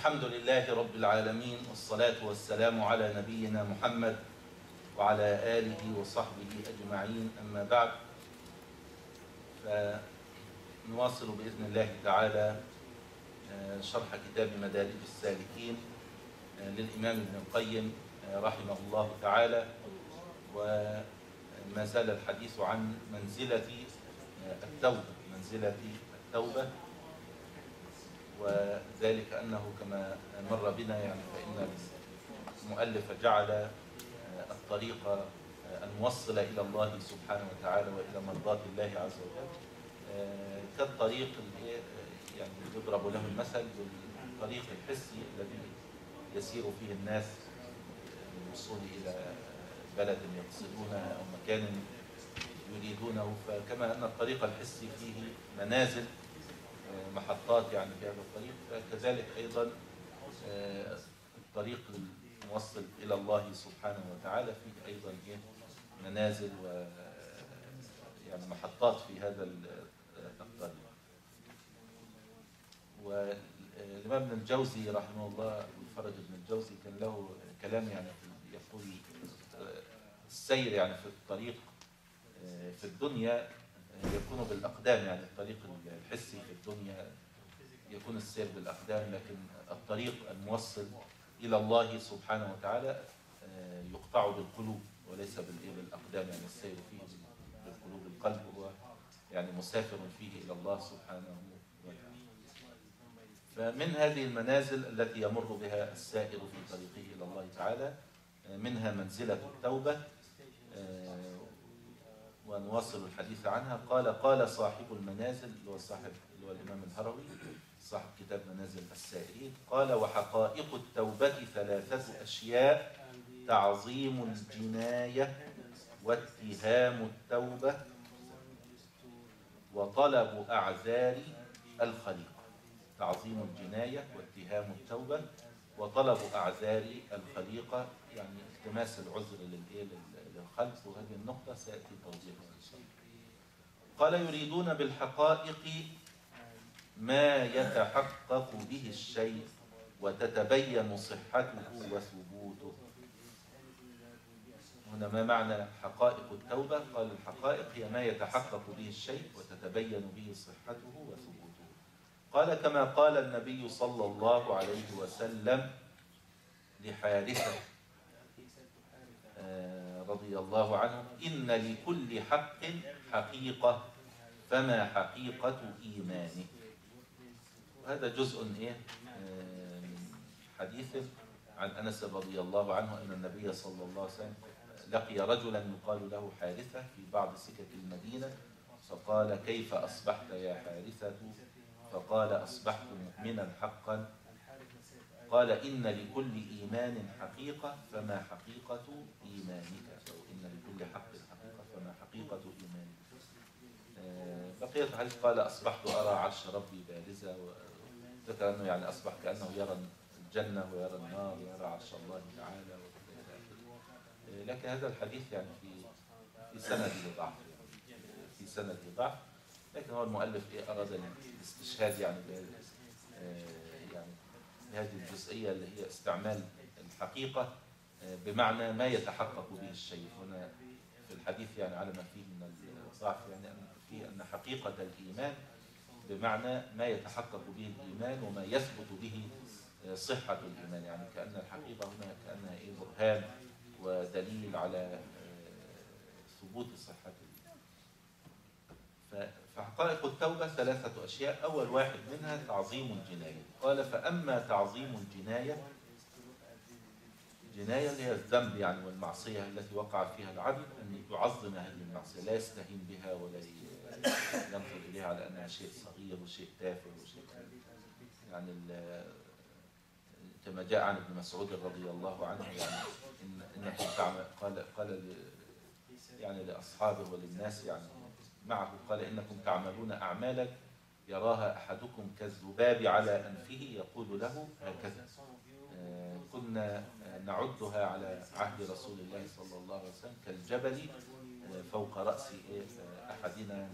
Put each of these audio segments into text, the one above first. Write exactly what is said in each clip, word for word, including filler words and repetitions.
الحمد لله رب العالمين، والصلاة والسلام على نبينا محمد وعلى آله وصحبه أجمعين، أما بعد. فنواصل بإذن الله تعالى شرح كتاب مدارج السالكين للإمام ابن القيم رحمه الله تعالى، وما زال الحديث عن منزلة التوبة منزلة التوبة وذلك أنه كما مر بنا يعني فإن المؤلف جعل الطريق الموصل إلى الله سبحانه وتعالى وإلى مرضاة الله عز وجل كالطريق يعني يضرب له المثل بالطريق الحسي الذي يسير فيه الناس للوصول إلى بلد يقصدونها أو مكان يريدونه. فكما أن الطريق الحسي فيه منازل محطات يعني في هذا الطريق، فكذلك أيضا الطريق الموصل إلى الله سبحانه وتعالى فيه أيضا منازل و يعني محطات في هذا الطريق. والإمام ابن الجوزي رحمه الله، الفرج ابن الجوزي، كان له كلام يعني يقول السير يعني في الطريق في الدنيا يكون بالأقدام، يعني الطريق الحسي في الدنيا يكون السير بالأقدام، لكن الطريق الموصل إلى الله سبحانه وتعالى يقطع بالقلوب وليس بالأقدام، يعني السير فيه بالقلوب. القلب هو يعني مسافر فيه إلى الله سبحانه وتعالى. فمن هذه المنازل التي يمر بها السائر في طريقه إلى الله تعالى منها منزلة التوبة، ونواصل الحديث عنها. قال قال صاحب المنازل اللي هو صاحب اللي هو الإمام الهروي صاحب كتاب منازل السائرين، قال: وحقائق التوبة ثلاثة أشياء: تعظيم الجناية، واتهام التوبة، وطلب أعذار الخليقة. تعظيم الجناية واتهام التوبة وطلب أعذار الخليقة، يعني التماس العذر للخلق، وهذه النقطة سيأتي توضيحها إن شاء الله. قال: يريدون بالحقائق ما يتحقق به الشيء وتتبين صحته وثبوته. هنا ما معنى حقائق التوبة؟ قال: الحقائق هي ما يتحقق به الشيء وتتبين به صحته وثبوته. قال: كما قال النبي صلى الله عليه وسلم لحارثة رضي الله عنه: إن لكل حق حقيقة، فما حقيقة إيمانك. وهذا جزء إيه من حديث عن أنس رضي الله عنه أن النبي صلى الله عليه وسلم لقي رجلا يقال له حارثة في بعض سكك المدينة، فقال: كيف أصبحت يا حارثة؟ فقال: أصبحت مؤمنا حقا. قال: إن لكل إيمان حقيقة، فما حقيقة إيمانك؟ أو إن لكل حق حقيقة، فما حقيقة إيمانك؟ بقية الحديث قال: أصبحت أرى عرش ربي بارزة، وذكر أنه يعني أصبح كأنه يرى الجنة ويرى النار ويرى عرش الله تعالى، لكن هذا الحديث يعني في في سنده ضعف في سنده ضعف لكن هو المؤلف إيه أراد الاستشهاد يعني يعني هذه الجزئية اللي هي استعمال الحقيقة بمعنى ما يتحقق به الشيء. هنا في الحديث يعني على ما فيه من الضعف، يعني أن فيه أن حقيقة الإيمان بمعنى ما يتحقق به الإيمان وما يثبت به صحة الإيمان، يعني كأن الحقيقة هنا كأنها إيه برهان ودليل على ثبوت صحة الإيمان. فحقائق التوبة ثلاثة أشياء. أول واحد منها تعظيم الجناية. قال: فأما تعظيم الجناية، الجناية اللي هي الذنب يعني والمعصية التي وقع فيها العبد، أن يعظم هذه المعصية، لا يستهين بها ولا ينظر إليها على أنها شيء صغير وشيء تافه وشيء يعني كما جاء عن ابن مسعود رضي الله عنه يعني إن إنكم تعمل قال قال يعني لأصحابه وللناس يعني معه، قال: إنكم تعملون أعمالا يراها أحدكم كالذباب على أنفه يقول له هكذا. آه كنا نعدها على عهد رسول الله صلى الله عليه وسلم كالجبل فوق رأس أحدنا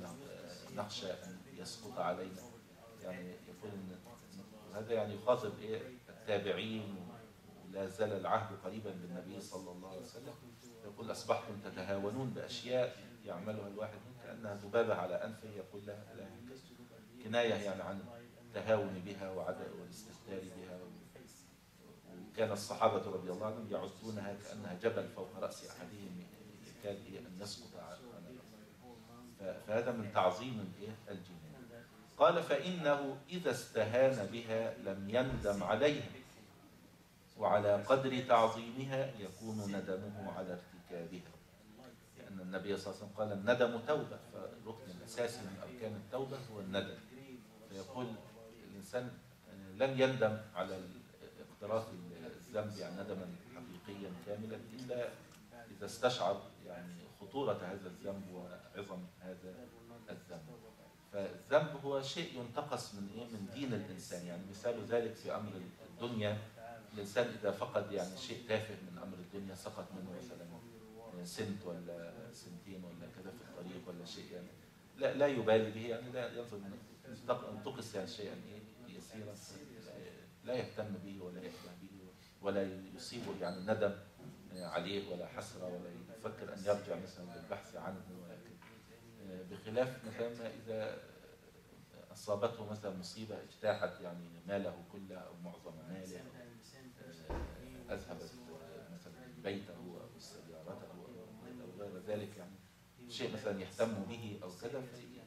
نخشى أن يسقط علينا. يعني يقول إن هذا يعني يخاطب إيه التابعين، ولا زال العهد قريبا بالنبي صلى الله عليه وسلم، يقول أصبحتم تتهاونون بأشياء يعملها الواحد كأنها ذبابة على أنفه، يقول لها لا كناية يعني عن التهاون بها وعدم والاستهتار بها. وكان الصحابة رضي الله عنهم يعدونها كأنها جبل فوق رأس أحدهم يكاد أن يسقط على الأرض. فهذا من تعظيم الجنان. قال فإنه إذا استهان بها لم يندم عليها، وعلى قدر تعظيمها يكون ندمه على ارتكابها، لأن النبي صلى الله عليه وسلم قال الندم توبة، فالركن الأساسي من أركان التوبة هو الندم. فيقول الإنسان لن يندم على اقتراف الذنب يعني ندما حقيقيا كاملا إلا إذا استشعر يعني خطورة هذا الذنب وعظم هذا الذنب. فالذنب هو شيء ينتقص من إيه؟ من دين الإنسان. يعني مثال ذلك في أمر الدنيا، الإنسان إذا فقد يعني شيء تافه من أمر الدنيا، سقط منه مثلا سنت ولا سنتين ولا كذا في الطريق ولا شيء، يعني لا لا يبالي به، يعني لا ينظر انتقص يعني شيئا إيه يسيرا لا يهتم به ولا يهتم به ولا يصيبه يعني ندم عليه ولا حسرة ولا يفكر أن يرجع مثلا بالبحث عنه ولا كذا. بخلاف مثلا إذا أصابته مثلا مصيبة اجتاحت يعني ماله كله أو معظم ماله، أذهبت مثلا بيته أو سيارته أو غير ذلك، يعني شيء مثلا يهتم به أو كذا.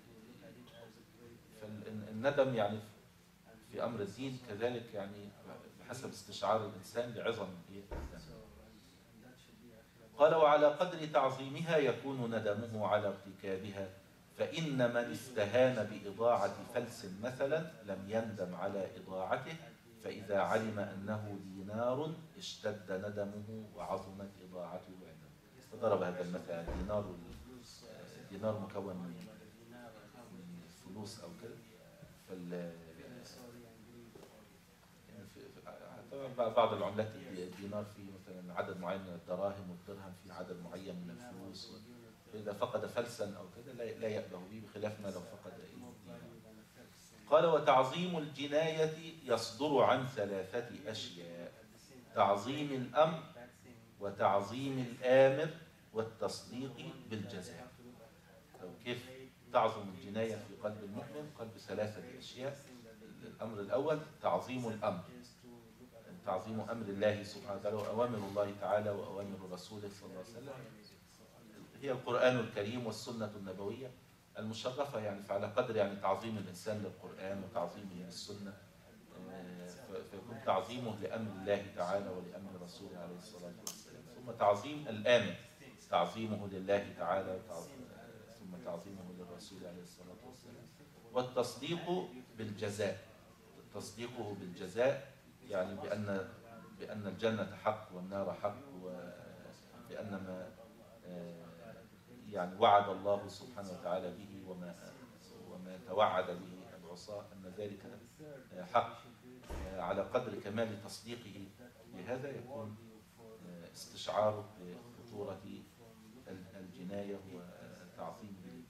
فالندم يعني في أمر الدين كذلك يعني بحسب استشعار الإنسان لعظم الذنب. قال وعلى قدر تعظيمها يكون ندمه على ارتكابها، فإن من استهان بإضاعة فلس مثلا لم يندم على إضاعته، فإذا علم أنه دينار اشتد ندمه وعظمت إضاعته عنده. فضرب هذا المثل، دينار دينار مكون من فلوس أو كده. فال بعض العملات الدينار فيه مثلا عدد معين من الدراهم، والدرهم فيه عدد معين من الفلوس، فإذا فقد فلسا أو كده لا يأبه به، بخلاف ما لو فقد الدينار. قال وتعظيم الجناية يصدر عن ثلاثة أشياء: تعظيم الأمر، وتعظيم الآمر، والتصديق بالجزاء. أو كيف تعظم الجناية في قلب المؤمن؟ قلب ثلاثة أشياء. الأمر الأول تعظيم الأمر، تعظيم أمر الله سبحانه وتعالى وأوامر الله تعالى وأوامر رسوله صلى الله عليه وسلم، هي القرآن الكريم والسنة النبوية المشرفة. يعني فعلى قدر يعني تعظيم الإنسان للقرآن وتعظيمه للسنة، فيكون تعظيمه لأمر الله تعالى ولأمر رسوله عليه الصلاة والسلام. ثم تعظيم الآمر، تعظيمه لله تعالى، ثم تعظيمه للرسول عليه الصلاة والسلام. والتصديق بالجزاء، تصديقه بالجزاء يعني بأن بأن الجنة حق والنار حق، وبأن ما يعني وعد الله سبحانه وتعالى به وما وما توعد به العصاة أن ذلك حق. على قدر كمال تصديقه بهذا يكون استشعاره بخطورة الجناية والتعظيم بالجناية.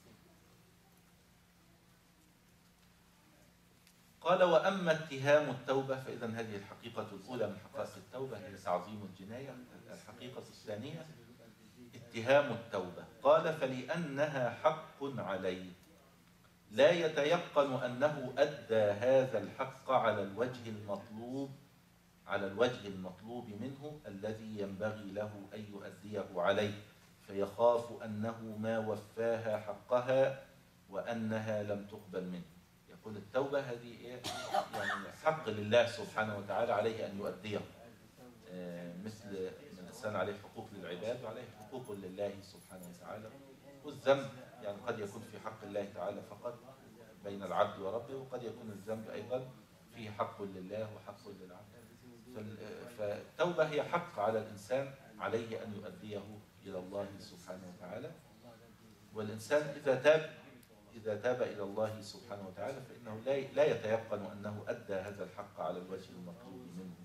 قال وأما اتهام التوبة، فإذا هذه الحقيقة الأولى من حقائق التوبة هي تعظيم الجناية. الحقيقة الثانية اتهام التوبة. قال فلأنها حق عليه لا يتيقن أنه أدى هذا الحق على الوجه المطلوب على الوجه المطلوب منه الذي ينبغي له أن يؤديه عليه، فيخاف أنه ما وفاها حقها وأنها لم تقبل منه. يقول التوبة هذه يعني حق لله سبحانه وتعالى عليه أن يؤديه، مثل الإنسان عليه حقوق للعباد وعليه حقوق لله سبحانه وتعالى. والذنب يعني قد يكون في حق الله تعالى فقط بين العبد وربه، وقد يكون الذنب أيضا فيه حق لله وحق للعبد. فالتوبة هي حق على الإنسان عليه أن يؤديه إلى الله سبحانه وتعالى. والإنسان إذا تاب إذا تاب إلى الله سبحانه وتعالى فإنه لا يتيقن أنه أدى هذا الحق على الوجه المطلوب منه،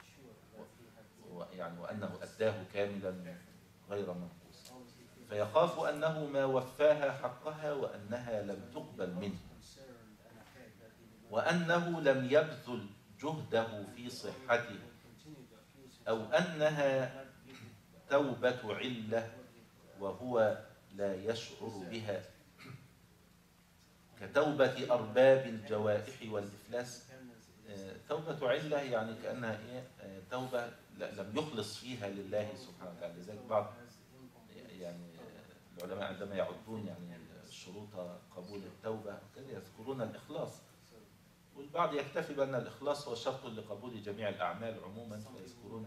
يعني وأنه أداه كاملا غير منقوص، فيخاف أنه ما وفاها حقها وأنها لم تقبل منه، وأنه لم يبذل جهده في صحته، أو أنها توبة علة وهو لا يشعر بها، كتوبة أرباب الجوائح والإفلاس. توبة علة يعني كأنها إيه؟ توبة لم يخلص فيها لله سبحانه وتعالى. لذلك بعض يعني العلماء عندما يعدون يعني شروط قبول التوبة كده يذكرون الإخلاص، والبعض يكتفي بأن الإخلاص هو شرط لقبول جميع الأعمال عموما، فيذكرون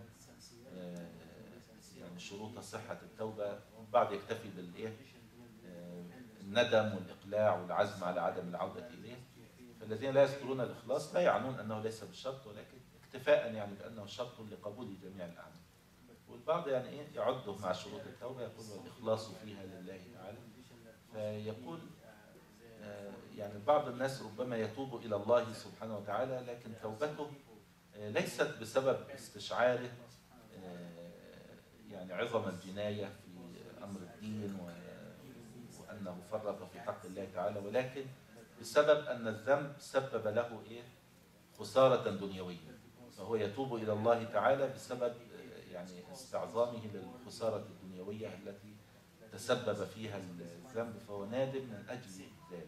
يعني شروط صحة التوبة. البعض يكتفي بالإيه؟ الندم والإقلاع والعزم على عدم العودة إليه. فالذين لا يذكرون الإخلاص لا يعنون أنه ليس بالشرط، ولكن اكتفاء يعني بأنه شرط لقبول جميع الأعمال. والبعض يعني إيه يعده مع شروط التوبة، يقول والإخلاص فيها لله تعالى. فيقول يعني بعض الناس ربما يتوب إلى الله سبحانه وتعالى، لكن توبته ليست بسبب استشعاره يعني عظم الجناية في أمر الدين وأنه فرط في حق الله تعالى، ولكن بسبب أن الذنب سبب له إيه؟ خسارة دنيوية. فهو يتوب إلى الله تعالى بسبب يعني استعظامه للخسارة الدنيوية التي تسبب فيها الذنب، فهو نادم من أجل ذلك.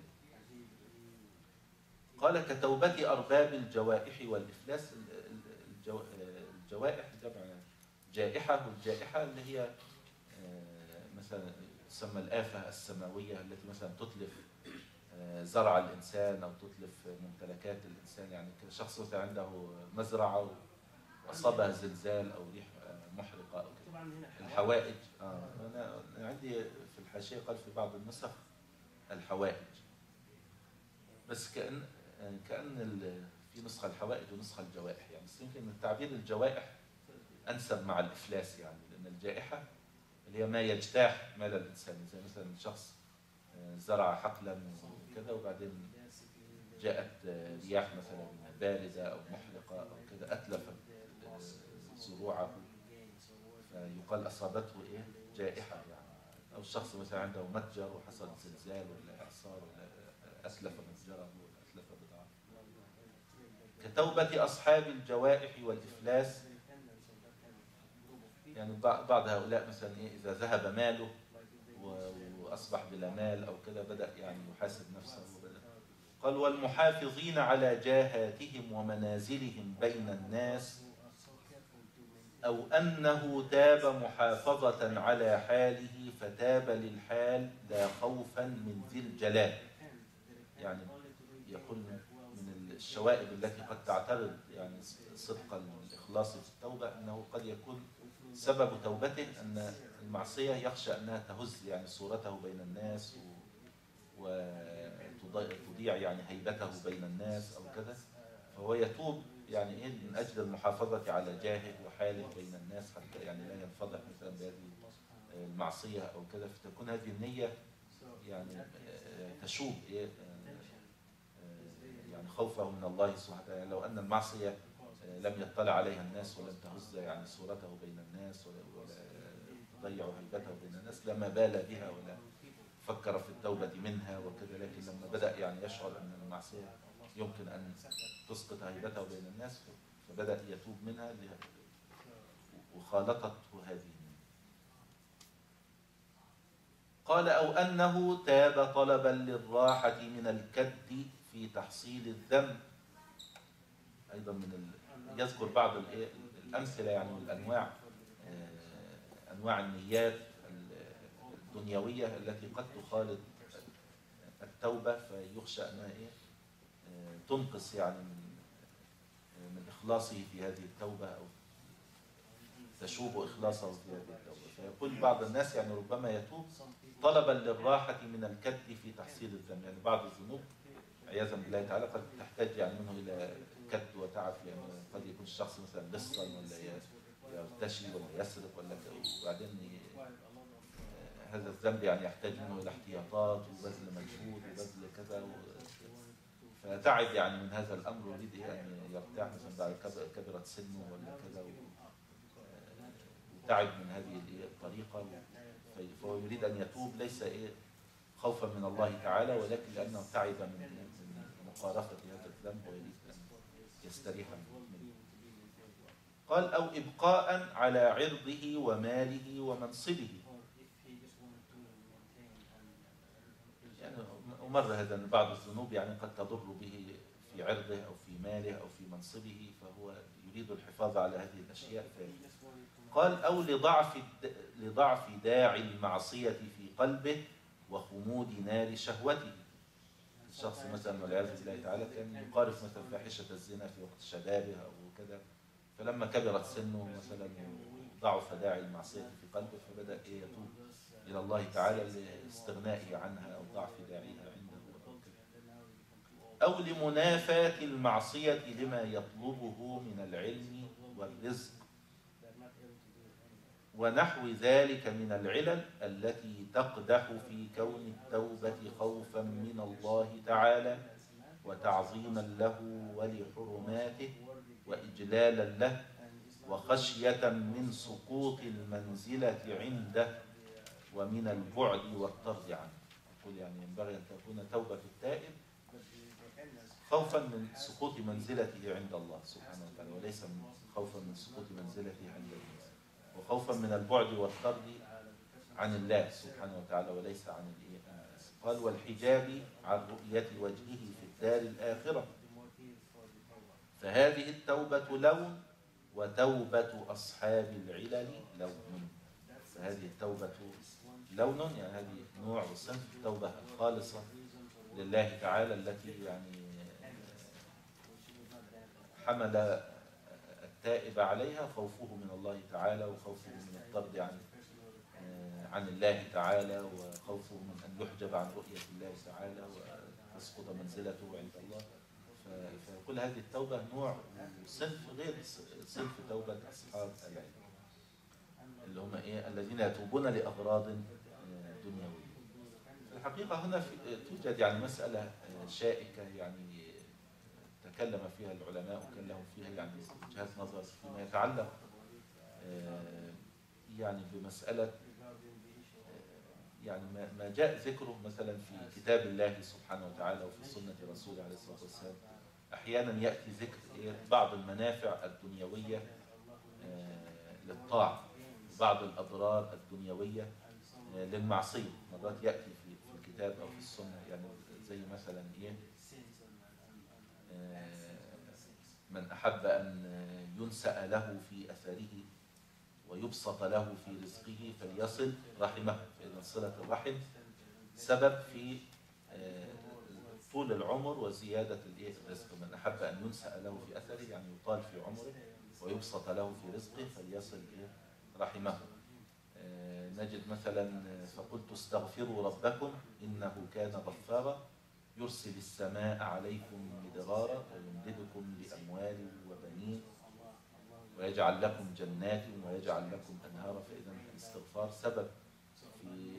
قال كتوبة أرباب الجوائح والإفلاس. الجو... الجوائح جمع جائحة، والجائحة اللي هي مثلا تسمى الآفة السماوية التي مثلا تتلف زرع الإنسان أو تتلف ممتلكات الإنسان. يعني شخص مثلا عنده مزرعة وأصابها زلزال أو ريح محرقة أو كده. الحوائج آه أنا عندي في الحاشية قال في بعض النسخ الحوائج، بس كأن كأن في نسخة الحوائج ونسخة الجوائح، يعني يمكن التعبير الجوائح أنسب مع الإفلاس، يعني لأن الجائحة اللي هي ما يجتاح مال الإنسان، زي مثلا شخص زرع حقلا وكذا وبعدين جاءت رياح مثلا باردة أو محرقة أو كذا أتلفت زروعه، فيقال أصابته إيه؟ جائحة يعني. أو الشخص مثلا عنده متجر وحصل زلزال ولا إعصار ولا أتلف متجره ولا أتلف بضاعته. كتوبة أصحاب الجوائح والإفلاس، يعني بعض هؤلاء مثلا إيه إذا ذهب ماله وأصبح بلا مال أو كذا بدأ يعني يحاسب نفسه وبدأ. قال والمحافظين على جاهاتهم ومنازلهم بين الناس، أو أنه تاب محافظة على حاله فتاب للحال لا خوفا من ذي الجلال. يعني يقول من الشوائب التي قد تعترض يعني صدق الإخلاص في التوبة أنه قد يكون سبب توبته أن المعصية يخشى أنها تهز يعني صورته بين الناس وتضيع يعني هيبته بين الناس أو كذا، فهو يتوب يعني إيه من أجل المحافظة على جاهه وحاله بين الناس حتى يعني لا ينفضح مثلا بهذه المعصية أو كذا. فتكون هذه النية يعني تشوب إيه يعني خوفه من الله سبحانه وتعالى. لو أن المعصية لم يطلع عليها الناس ولم تهز يعني صورته بين الناس ولا تضيع هيبته بين الناس لما بال بها ولا فكر في التوبة منها وكذا. لكن لما بدأ يعني يشعر أن المعصية يمكن أن تسقط هيبته بين الناس فبدأ يتوب منها وخالطته هذه. قال أو أنه تاب طلبا للراحة من الكد في تحصيل الذنب. أيضا من ال... يذكر بعض الأمثلة يعني والأنواع أنواع النيات الدنيوية التي قد تخالط التوبة فيخشى أنها إيه تنقص يعني من من إخلاصه في هذه التوبة أو تشوب إخلاصه في هذه التوبة. فيقول بعض الناس يعني ربما يتوب طلبا للراحة من الكد في تحصيل الذنب. يعني بعض الذنوب عياذا بالله تعالى قد تحتاج يعني منه إلى كد وتعب. يعني قد يكون الشخص مثلا لصا ولا يرتشي ولا يسرق ولا وبعدين هذا الذنب يعني يحتاج منه إلى احتياطات وبذل مجهود وبذل كذا و... فتعب يعني من هذا الأمر ويريد أن يرتاح مثلا بعد كبرت سنه ولا كذا و... وتعب من هذه الطريقة فهو يريد أن يتوب ليس إيه خوفا من الله تعالى ولكن لأنه تعب من, من مقارفة هذا الذنب ويريد أن يستريح منه. قال أو إبقاء على عرضه وماله ومنصبه. يعني ومر هذا أن بعض الذنوب يعني قد تضر به في عرضه أو في ماله أو في منصبه، فهو يريد الحفاظ على هذه الأشياء. قال أو لضعف لضعف داعي المعصية في قلبه وخمود نار شهوته. الشخص مثلا والعياذ بالله تعالى كان يقارف مثلا فاحشة الزنا في وقت شبابه أو كذا، فلما كبرت سنه مثلا ضعف داعي المعصية في قلبه فبدأ يتوب إلى الله تعالى لاستغنائه عنها أو ضعف داعيها عنده أو لمنافاة المعصية لما يطلبه من العلم والرزق ونحو ذلك من العلل التي تقدح في كون التوبة خوفا من الله تعالى وتعظيما له ولحرماته وإجلالا له وخشية من سقوط المنزلة عنده ومن البعد والطرد عنه. يقول يعني ينبغي أن تكون توبة التائب خوفا من سقوط منزلته عند الله سبحانه وتعالى، وليس من خوفا من سقوط منزلته عند الناس، وخوفا من البعد والطرد عن الله سبحانه وتعالى وليس عن الناس. قال والحجاب عن رؤية وجهه في الدار الآخرة. فهذه التوبة لون وتوبة أصحاب العلل لون. فهذه التوبة لون يعني هذه نوع وصنف التوبة الخالصة لله تعالى التي يعني حمل التائب عليها خوفه من الله تعالى وخوفه من الطرد عن عن الله تعالى وخوفه من أن يحجب عن رؤية الله تعالى وتسقط منزلته عند الله. فكل هذه التوبة نوع صنف غير صنف توبة أصحاب العلم اللي هم إيه الذين يتوبون لأغراض دنيوية. في الحقيقة هنا توجد يعني مسألة شائكة يعني تكلم فيها العلماء وكان لهم فيها يعني وجهات نظر فيما يتعلق يعني بمسألة يعني ما جاء ذكره مثلا في كتاب الله سبحانه وتعالى وفي سنة رسوله عليه الصلاة والسلام. أحيانا يأتي ذكر بعض المنافع الدنيوية للطاعة، بعض الأضرار الدنيوية للمعصية. مرات يأتي في الكتاب أو في السنة يعني زي مثلا إيه من أحب أن ينسأ له في أثره ويبسط له في رزقه فليصل رحمه. فإذا صلة الرحم سبب في طول العمر وزيادة الرزق. من أحب أن ينسأ له في أثره يعني يطال في عمره ويبسط له في رزقه فليصل رحمه. نجد مثلا فقلت استغفروا ربكم إنه كان غفارا يرسل السماء عليكم مدرارا ويمددكم بأموال وبنين ويجعل لكم جنات ويجعل لكم أنهارا. فإذا الاستغفار سبب في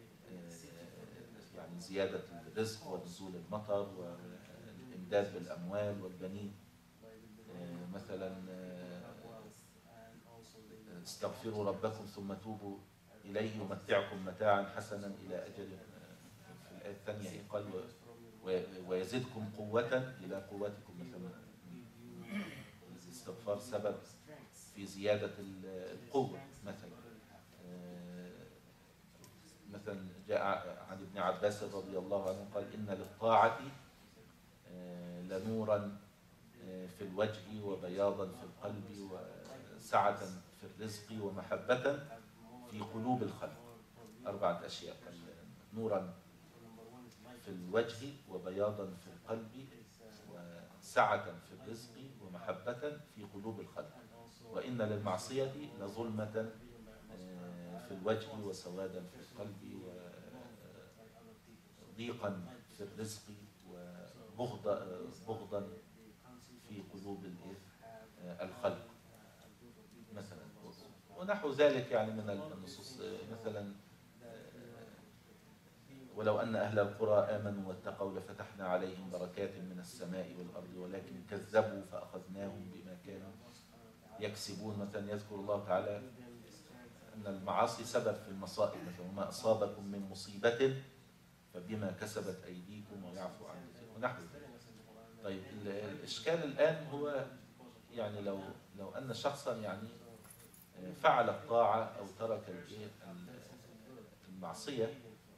يعني زيادة الرزق ونزول المطر والإمداد بالأموال والبنين. مثلا استغفروا ربكم ثم توبوا إليه يمتعكم متاعا حسنا إلى أجل. في الآية الثانية قال ويزدكم قوة إلى قوتكم. مثلا الاستغفار سبب في زيادة القوة. مثلا مثلا جاء عن ابن عباس رضي الله عنه قال إن للطاعة لنورا في الوجه وبياضا في القلب وسعة في الرزق ومحبة في قلوب الخلق. أربعة أشياء: نورا في الوجه وبياضا في القلب وسعة في الرزق ومحبة في قلوب الخلق. وإن للمعصية لظلمة في الوجه وسوادا في القلب وضيقا في الرزق وبغضا في قلوب الخلق مثلا. ونحو ذلك يعني من النصوص. مثلا ولو أن أهل القرى آمنوا واتقوا لفتحنا عليهم بركات من السماء والأرض ولكن كذبوا فأخذناهم بما كانوا يكسبون. مثلا يذكر الله تعالى أن المعاصي سبب في المصائب. مثلا وما أصابكم من مصيبة فبما كسبت أيديكم ويعفو عن كثير ونحو ذلك. طيب الإشكال الآن هو يعني لو لو أن شخصا يعني فعل الطاعة أو ترك المعصية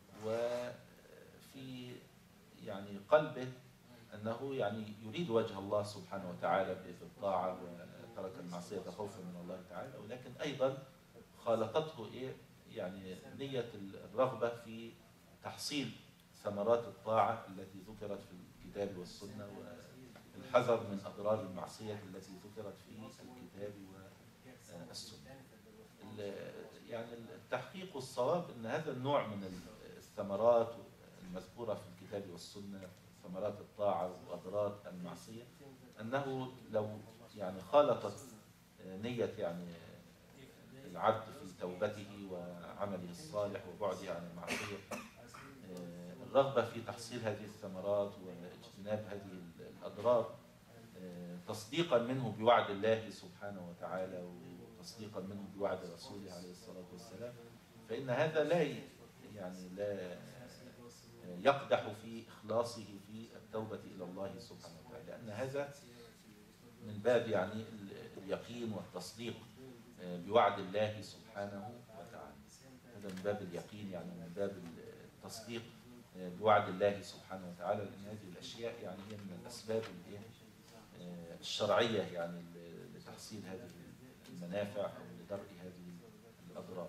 وفي يعني قلبه أنه يعني يريد وجه الله سبحانه وتعالى بالطاعة وترك المعصية خوفا من الله تعالى، ولكن أيضا خالطته إيه يعني نية الرغبة في تحصيل ثمرات الطاعة التي ذكرت في الكتاب والسنة والحذر من أضرار المعصية التي ذكرت في الكتاب والسنة. يعني التحقيق والصواب أن هذا النوع من الثمرات المذكورة في الكتاب والسنة، ثمرات الطاعة وأضرار المعصية، أنه لو يعني خالطت نية يعني العبد في توبته وعمله الصالح وبعده عن المعصية الرغبة في تحصيل هذه الثمرات واجتناب هذه الأضرار تصديقا منه بوعد الله سبحانه وتعالى وتصديقا منه بوعد رسوله عليه الصلاة والسلام، فإن هذا لا يعني لا يقدح في إخلاصه في التوبة إلى الله سبحانه وتعالى، لأن هذا من باب يعني اليقين والتصديق بوعد الله سبحانه وتعالى. هذا من باب اليقين يعني من باب التصديق بوعد الله سبحانه وتعالى، لأن هذه الأشياء يعني هي من الأسباب الشرعية يعني لتحصيل هذه المنافع أو لدرء هذه الأضرار.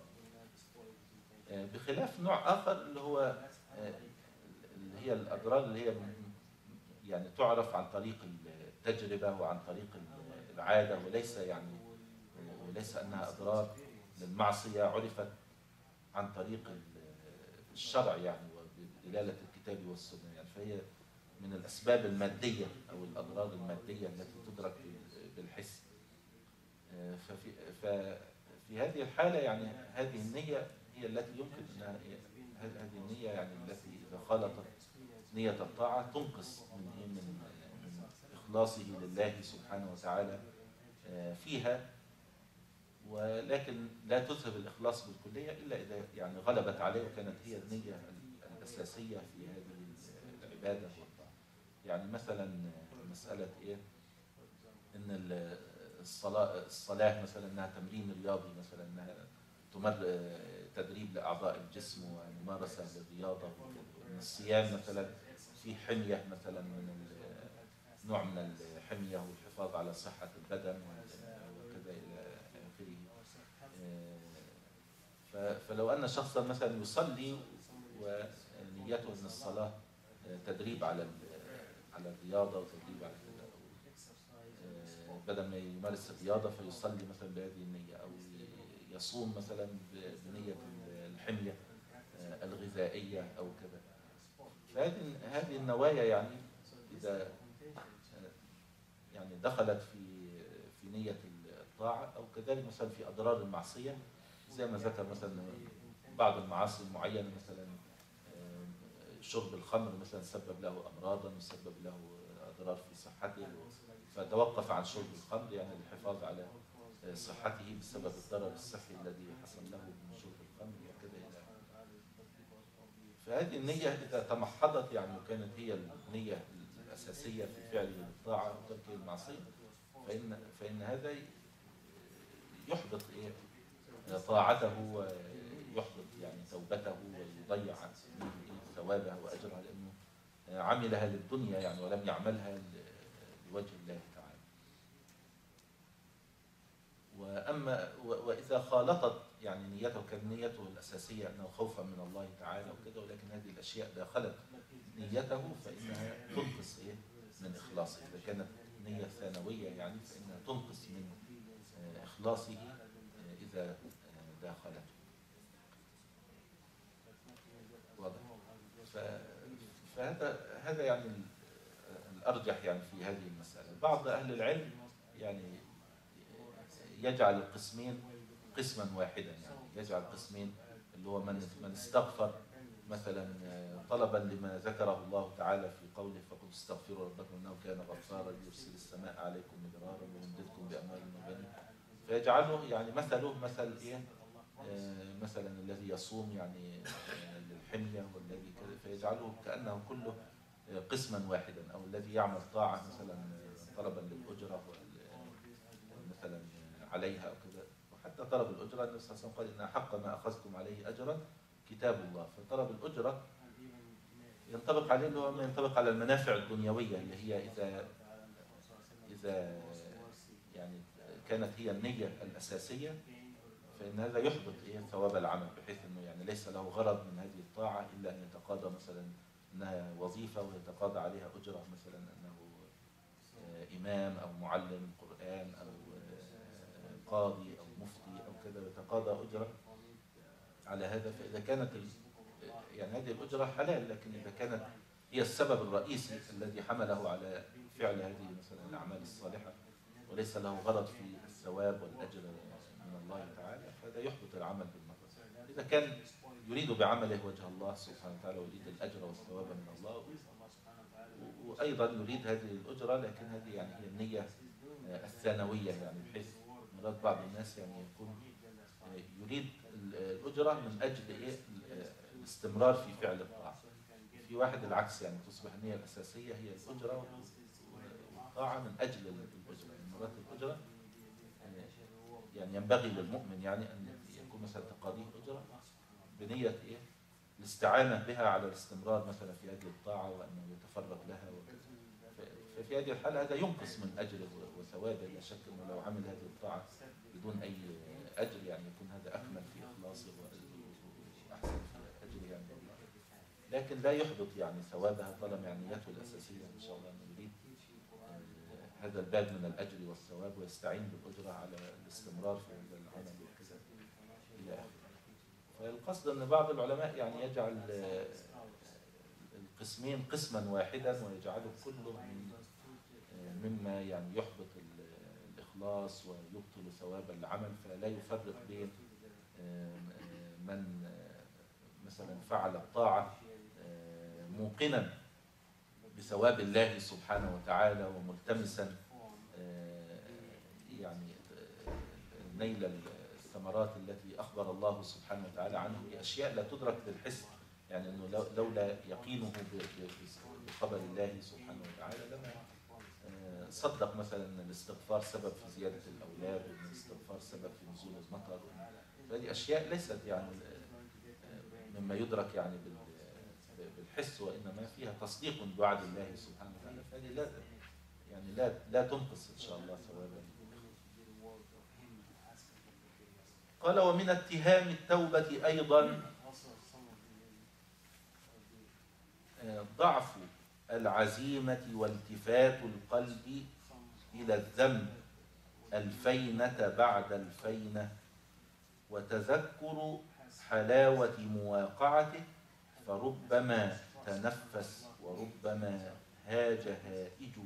بخلاف نوع آخر اللي هو اللي هي الأضرار اللي هي يعني تعرف عن طريق التجربة وعن طريق العادة، وليس يعني وليس أنها أضرار للمعصية عرفت عن طريق الشرع يعني وبدلالة الكتاب والسنة، يعني فهي من الأسباب المادية أو الأضرار المادية التي تدرك بالحس. ففي, ففي هذه الحالة يعني هذه النية هي التي يمكن أنها هذه النية يعني التي إذا خالطت نية الطاعة تنقص من من من إخلاصه لله سبحانه وتعالى فيها، ولكن لا تذهب الإخلاص بالكلية إلا إذا يعني غلبت عليه وكانت هي النية الأساسية في هذه العبادة والطاعة. يعني مثلا مسألة إيه إن الصلاة الصلاة مثلا إنها تمرين رياضي، مثلا إنها تمر تدريب لأعضاء الجسم وممارسة للرياضة، وإن الصيام مثلا في حمية مثلا من نوع من الحمية والحفاظ على صحة البدن وكذا إلى آخره. فلو أن شخصا مثلا يصلي ونيته أن الصلاة تدريب على على الرياضة وتدريب على بدل ما يمارس الرياضة فيصلي مثلا بهذه النية، أو يصوم مثلا بنية الحمية الغذائية أو كذا. فهذه هذه النوايا يعني إذا يعني دخلت في في نية الطاعة، أو كذلك مثلا في أضرار المعصية زي ما ذكر مثلا بعض المعاصي المعينة، مثلا شرب الخمر مثلا سبب له أمراضا وسبب له أضرار في صحته، فتوقف عن شرب الخمر يعني للحفاظ على صحته بسبب الضرر الصحي الذي حصل له من شرب الخمر وكذا إلى آخره. فهذه النية إذا تمحضت يعني وكانت هي النية الأساسية في فعله للطاعة وتركه المعصية، فإن فإن هذا يحبط إيه طاعته ويحبط يعني توبته ويضيع ثوابها وأجرها، لأنه عملها للدنيا يعني ولم يعملها لوجه الله تعالى. وأما وإذا خالطت يعني نيته كان نيته الأساسية أنه خوفا من الله تعالى وكذا، ولكن هذه الأشياء داخلت نيته فإنها تنقص إيه من إخلاصه. إذا كانت نية ثانوية يعني فإنها تنقص من إخلاصه إذا داخلته. واضح؟ فهذا هذا يعني الأرجح يعني في هذه المسألة. بعض أهل العلم يعني يجعل القسمين قسما واحدا، يعني يجعل قسمين اللي هو من من استغفر مثلا طلبا لما ذكره الله تعالى في قوله فقل استغفروا ربكم انه كان غفارا يرسل السماء عليكم مدرارا ويمددكم باموال وبنين، فيجعله يعني مثله مثل ايه آه مثلا الذي يصوم يعني آه للحميه والذي كذا، فيجعله كانه كله قسما واحدا، أو الذي يعمل طاعة مثلا طلبا للأجرة مثلا عليها أو كذا. وحتى طلب الأجرة النبي صلى الله عليه وسلم قال إن حق ما أخذتم عليه أجرا كتاب الله. فطلب الأجرة ينطبق عليه اللي هو ما ينطبق على المنافع الدنيوية، اللي هي إذا إذا يعني كانت هي النية الأساسية، فإن هذا يحبط إيه ثواب العمل، بحيث إنه يعني ليس له غرض من هذه الطاعة إلا أن يتقاضى مثلا أنها وظيفة ويتقاضى عليها أجرة، مثلا أنه إمام أو معلم قرآن أو قاضي أو مفتي أو كذا، ويتقاضى أجرة على هذا. فإذا كانت يعني هذه الأجرة حلال، لكن إذا كانت هي السبب الرئيسي الذي حمله على فعل هذه مثلا الأعمال الصالحة وليس له غرض في الثواب والأجر من الله تعالى، فهذا يحبط العمل بالمرة. إذا كان يريد بعمله وجه الله سبحانه وتعالى ويريد الأجر والثواب من الله، وأيضا يريد هذه الأجرة، لكن هذه يعني هي النية الثانوية، يعني بحيث مراد بعض الناس يعني يكون يريد الأجرة من أجل إيه الاستمرار في فعل الطاعة. في واحد العكس، يعني تصبح النية الأساسية هي الأجرة والطاعة من أجل الأجرة. مراد الأجرة يعني ينبغي للمؤمن يعني أن يكون مثلا تقاضيه أجرة بنية إيه الاستعانة بها على الاستمرار مثلا في هذه الطاعة، وأنه يتفرغ لها وكذا. ففي هذه الحالة هذا ينقص من أجره وثوابه. لا شك أنه لو عمل هذه الطاعة بدون أي أجر يعني يكون هذا أكمل في إخلاصه وأحسن في أجره عند الله، لكن لا يحبط يعني ثوابها طالما يعني نيته الأساسية إن شاء الله أنه يريد هذا الباب من الأجر والثواب ويستعين بالأجرة على الاستمرار في هذا العمل وكذا إلى آخره. فالقصد أن بعض العلماء يعني يجعل القسمين قسما واحدا ويجعله كله من مما يعني يحبط الإخلاص ويبطل ثواب العمل، فلا يفرق بين من مثلا فعل الطاعة موقنا بثواب الله سبحانه وتعالى وملتمسا يعني نيل الثمرات التي أخبر الله سبحانه وتعالى عنه بأشياء لا تدرك بالحس، يعني أنه لولا يقينه بخبر الله سبحانه وتعالى لما صدق مثلا أن الاستغفار سبب في زيادة الأولاد، وأن الاستغفار سبب في نزول المطر. فهذه أشياء ليست يعني مما يدرك يعني بالحس، وإنما فيها تصديق بوعد الله سبحانه وتعالى، فهذه لا يعني لا لا تنقص إن شاء الله ثوابا. قال ومن اتهام التوبة أيضا ضعف العزيمة والتفات القلب إلى الذنب الفينة بعد الفينة، وتذكر حلاوة مواقعته، فربما تنفس وربما هاج هائجه.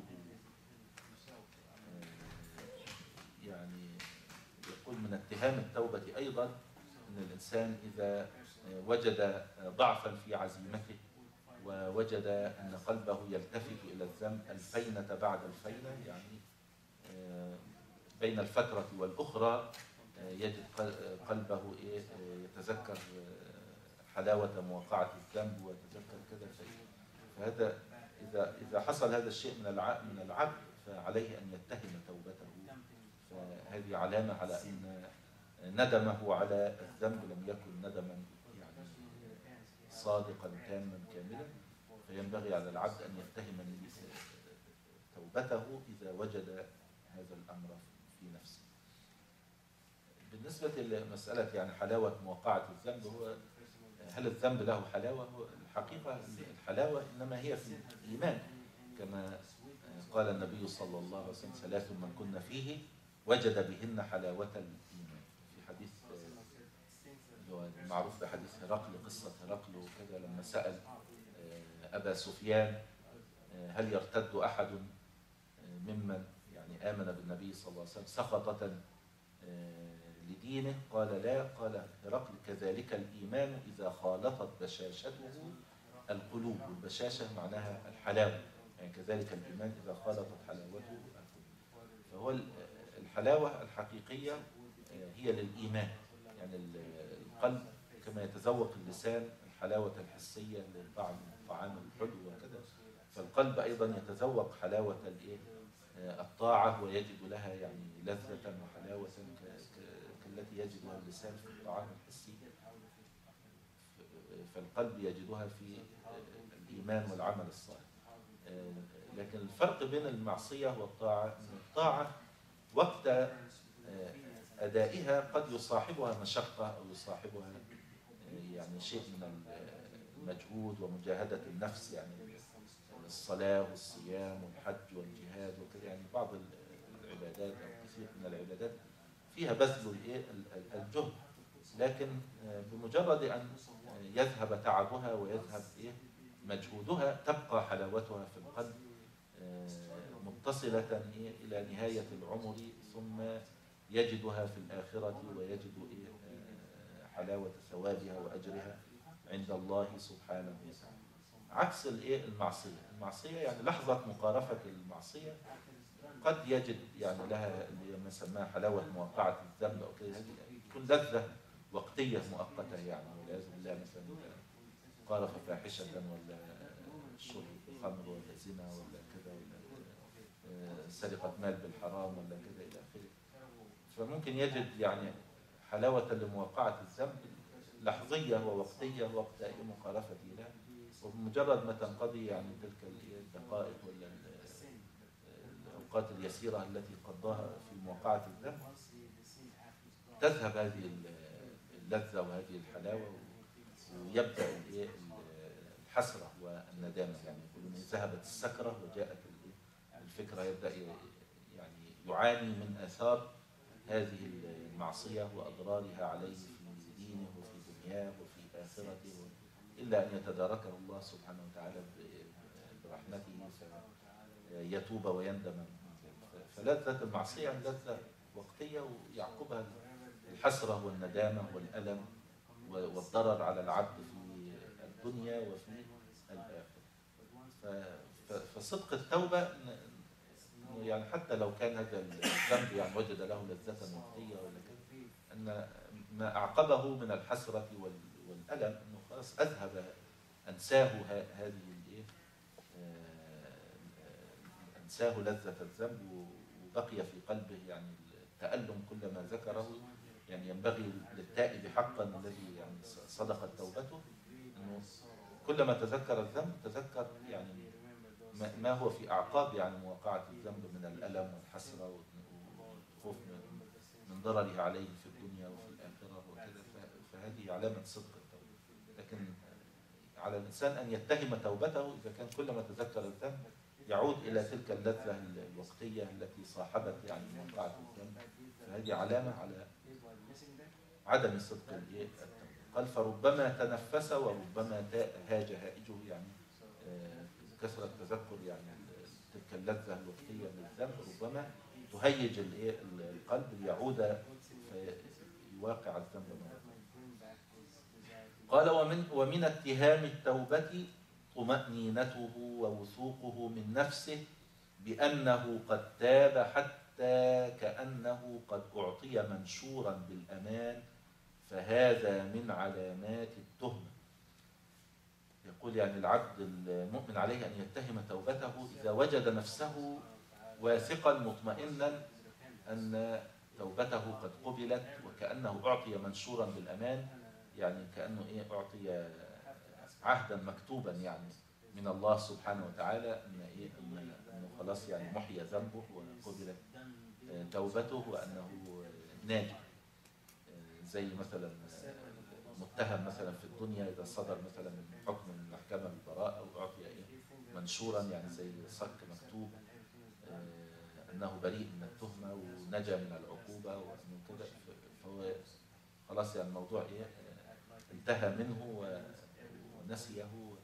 يعني يقول من اتهام التوبة أيضا أن الإنسان إذا وجد ضعفا في عزيمته ووجد أن قلبه يلتفت إلى الذنب الفينة بعد الفينة، يعني بين الفترة والأخرى يجد قلبه يتذكر حلاوة مواقعة الذنب ويتذكر كذا. فهذا إذا إذا حصل هذا الشيء من من العبد فعليه أن يتهم توبته، فهذه علامة على أن ندمه على الذنب لم يكن ندما يعني صادقا تاما كاملا، فينبغي على العبد أن يتهم توبته إذا وجد هذا الأمر في نفسه. بالنسبة لمسألة يعني حلاوة مواقعة الذنب، هو هل الذنب له حلاوة؟ هو الحقيقة الحلاوة إنما هي في الإيمان، كما قال النبي صلى الله عليه وسلم ثلاث من كن فيه وجد بهن حلاوة الإيمان، في حديث معروف بحديث هرقل، قصة هرقل وكذا لما سأل أبا سفيان هل يرتد أحد ممن يعني آمن بالنبي صلى الله عليه وسلم سخطة لدينه؟ قال لا. قال هرقل كذلك الإيمان إذا خالطت بشاشته القلوب، والبشاشة معناها الحلاوة، يعني كذلك الإيمان إذا خالطت حلاوته القلوب. فهو الحلاوة الحقيقية هي للإيمان، يعني القلب كما يتذوق اللسان الحلاوة الحسية للطعم الطعام الحلو وكذا، فالقلب أيضا يتذوق حلاوة الإيه؟ الطاعة ويجد لها يعني لذة وحلاوة كالتي يجدها اللسان في الطعام الحسي، فالقلب يجدها في الإيمان والعمل الصالح. لكن الفرق بين المعصية والطاعة أن الطاعة وقت أدائها قد يصاحبها مشقة أو يصاحبها يعني شيء من المجهود ومجاهدة النفس، يعني الصلاة والصيام والحج والجهاد وكذا، يعني بعض العبادات أو كثير من العبادات فيها بذل الجهد، لكن بمجرد أن يذهب تعبها ويذهب مجهودها تبقى حلاوتها في القلب متصلة إلى نهاية العمر، ثم يجدها في الآخرة ويجد حلاوة ثوابها وأجرها عند الله سبحانه وتعالى. عكس المعصية، المعصية يعني لحظة مقارفة المعصية قد يجد يعني لها اللي ما سماها حلاوة مواقعة الذنب أو كده، هذه تكون لذة وقتية مؤقتة يعني، والعياذ بالله مثلا قارف فاحشة ولا شرب خمر ولا زنا ولا كذا ولا سرقة مال بالحرام ولا كذا إلى آخره، فممكن يجد يعني حلاوة لمواقعة الذنب لحظية ووقتية وقت أي مقارفة لها، وبمجرد ما تنقضي يعني تلك الدقائق ولا الأوقات اليسيرة التي قضاها في مواقعة الذنب تذهب هذه اللذة وهذه الحلاوة، ويبدأ الحسرة والندامة، يعني يقولون ذهبت السكرة وجاءت الفكرة، يبدأ يعني يعاني من آثار هذه المعصية وأضرارها عليه في دينه وفي دنياه وفي آخرته، إلا أن يتداركه الله سبحانه وتعالى برحمته فيتوب ويندم. فلذة المعصية لذة وقتية ويعقبها الحسرة والندامة والألم والضرر على العبد في الدنيا وفي الآخرة. فصدق التوبة يعني حتى لو كان هذا الذنب يعني وجد له لذة وقتية ولا كده، أن ما أعقبه من الحسرة والألم أنه خلاص أذهب أنساه هذه الإيه أنساه لذة الذنب، وبقي في قلبه يعني التألم كلما ذكره. يعني ينبغي للتائب حقا الذي يعني صدقت توبته أنه كلما تذكر الذنب تذكر يعني ما هو في أعقاب يعني مواقعة الذنب من الألم والحسرة والخوف من ضرره عليه في الدنيا وفي الآخرة وكذا، فهذه علامة صدق التوبة. لكن على الإنسان أن يتهم توبته إذا كان كلما تذكر الذنب يعود إلى تلك اللذة الوقتية التي صاحبت يعني مواقعة الذنب، فهذه علامة على عدم صدق التوبة. قال فربما تنفس وربما هاج هائجه، يعني كثرة تذكر يعني تلك اللذة الوقتية للذنب ربما تهيج القلب ليعود فيواقع الذنب مرة. قال ومن, ومن اتهام التوبة طمأنينته ووثوقه من نفسه بأنه قد تاب حتى كأنه قد أعطي منشورا بالأمان، فهذا من علامات التهمة. يقول يعني العبد المؤمن عليه أن يتهم توبته إذا وجد نفسه واثقا مطمئنا أن توبته قد قبلت، وكأنه أعطي منشورا بالأمان، يعني كأنه إيه أعطي عهدا مكتوبا يعني من الله سبحانه وتعالى أن إيه أنه خلاص يعني محي ذنبه وقبلت توبته وأنه ناجي. زي مثلا متهم مثلا في الدنيا إذا صدر مثلا حكم من محكمة بالبراءة أو أعطي منشورا يعني زي صك مكتوب أنه بريء من التهمة ونجا من العقوبة وأنه كده، فهو خلاص يعني الموضوع إيه انتهى منه ونسيه.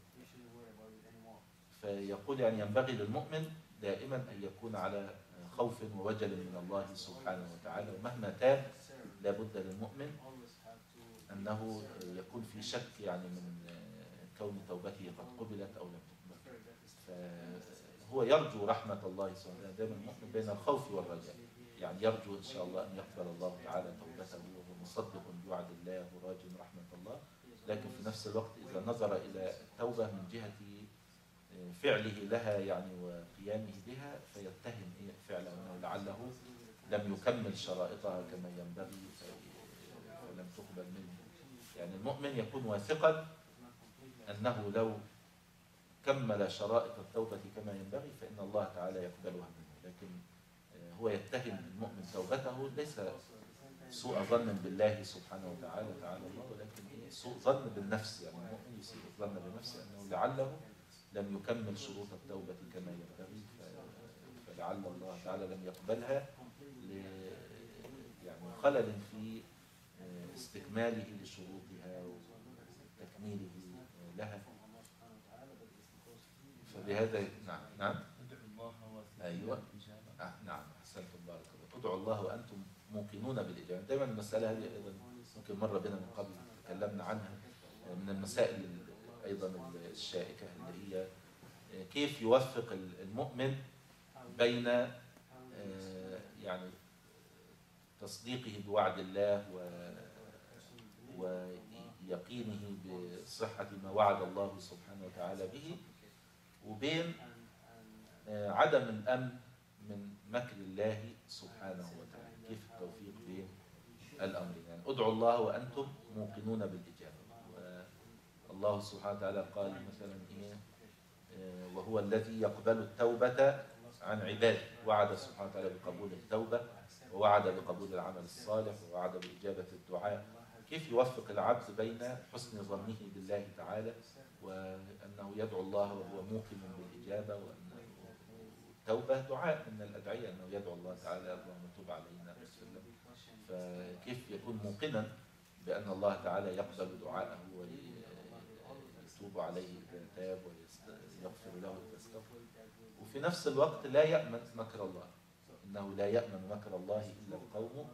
فيقول يعني ينبغي للمؤمن دائما أن يكون على خوف ووجل من الله سبحانه وتعالى، ومهما تاب لابد للمؤمن أنه يكون في شك يعني من كون توبته قد قبلت أو لم تقبل، فهو يرجو رحمة الله سبحانه وتعالى. دائما المؤمن بين الخوف والرجاء، يعني يرجو إن شاء الله أن يقبل الله تعالى توبته وهو مصدق بوعد الله وراج رحمة الله، لكن في نفس الوقت إذا نظر إلى التوبة من جهة فعله لها يعني وقيامه بها، فيتهم فعله أنه لعله لم يكمل شرائطها كما ينبغي فلم تقبل منه. يعني المؤمن يكون واثقا أنه لو كمل شرائط التوبة كما ينبغي فإن الله تعالى يقبلها منه، لكن هو يتهم المؤمن توبته ليس سوء ظن بالله سبحانه وتعالى تعالى الله، ولكن سوء ظن بالنفس. يعني المؤمن يسيء الظن بنفسه أنه لعله لم يكمل شروط التوبة كما ينبغي، فلعل الله تعالى لم يقبلها يعني خلل في استكماله لشروطها وتكميله لها. فبهذا نعم نعم ايوه آه نعم احسنتم بارك الله. ادعوا الله وانتم موقنون بالاجابه. دايما المساله هذه ايضا ممكن مره بنا من قبل تكلمنا عنها، من المسائل ايضا الشائكه اللي هي كيف يوفق المؤمن بين يعني تصديقه بوعد الله ويقينه بصحة ما وعد الله سبحانه وتعالى به، وبين عدم الأمن من مكر الله سبحانه وتعالى. كيف التوفيق بين الأمرين؟ يعني ادعوا الله وأنتم موقنون بالإجابة. والله سبحانه وتعالى قال مثلا إيه وهو الذي يقبل التوبة عن عباده، وعد سبحانه وتعالى بقبول التوبة، ووعد بقبول العمل الصالح، ووعد بإجابة الدعاء. كيف يوفق العبد بين حسن ظنه بالله تعالى وأنه يدعو الله وهو موقن بالإجابة، وأن التوبة دعاء من الأدعية، أنه يدعو الله تعالى اللهم تب علينا وسلم. فكيف يكون موقنا بأن الله تعالى يقبل دعاءه ويتوب عليه إذا تاب ويغفر له إذا استغفر، وفي نفس الوقت لا يأمن مكر الله. إنه لا يأمن مكر الله إلا القوم